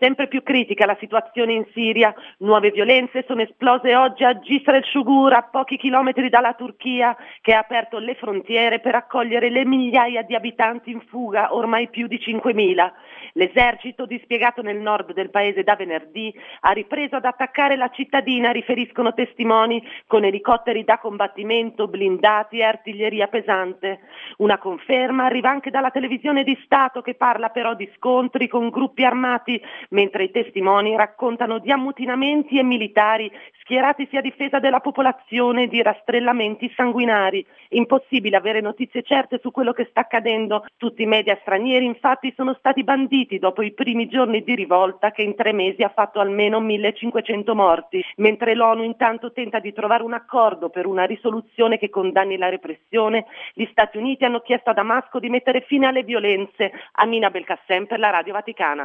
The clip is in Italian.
Sempre più critica la situazione in Siria, nuove violenze sono esplose oggi a Gisr el-Shugur, a pochi chilometri dalla Turchia, che ha aperto le frontiere per accogliere le migliaia di abitanti in fuga, ormai più di 5.000. L'esercito, dispiegato nel nord del paese da venerdì, ha ripreso ad attaccare la cittadina, riferiscono testimoni, con elicotteri da combattimento, blindati e artiglieria pesante. Una conferma arriva anche dalla televisione di Stato, che parla però di scontri con gruppi armati, mentre i testimoni raccontano di ammutinamenti e militari schieratisi a difesa della popolazione, di rastrellamenti sanguinari. Impossibile avere notizie certe su quello che sta accadendo. Tutti i media stranieri infatti sono stati banditi dopo i primi giorni di rivolta, che in 3 mesi ha fatto almeno 1.500 morti, mentre l'ONU intanto tenta di trovare un accordo per una risoluzione che condanni la repressione. Gli Stati Uniti hanno chiesto a Damasco di mettere fine alle violenze. Amina Belkacem per la Radio Vaticana.